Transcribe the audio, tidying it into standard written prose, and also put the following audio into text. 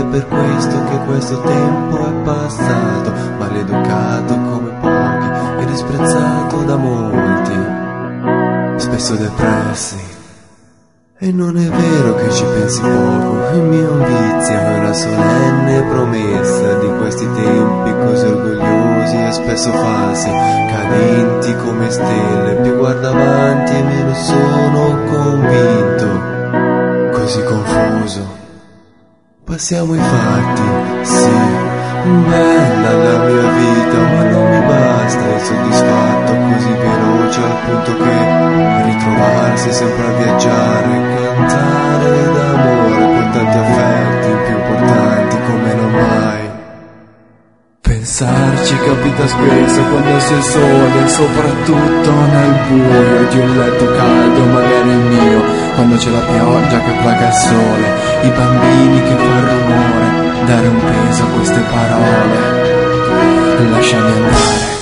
per questo che questo tempo è passato, maleducato come pochi e disprezzato da molti, spesso depressi. E non è vero che ci pensi poco, il mio vizio è una solenne promessa di questi tempi così orgogliosi e spesso falsi, cadenti come stelle, più guardo avanti e meno sono convinto, così confuso. Passiamo ai fatti, sì, bella la mia vita, ma non mi basta il soddisfatto così veloce al punto che ritrovarsi sempre a viaggiare, cantare d'amore con tanti affetti più importanti come non mai. Pensarci capita spesso quando si è soli, soprattutto nel buio di un letto caldo, magari il mio, quando c'è la pioggia che placa il sole, i bambini che fanno rumore, dare un peso a queste parole, lasciami andare.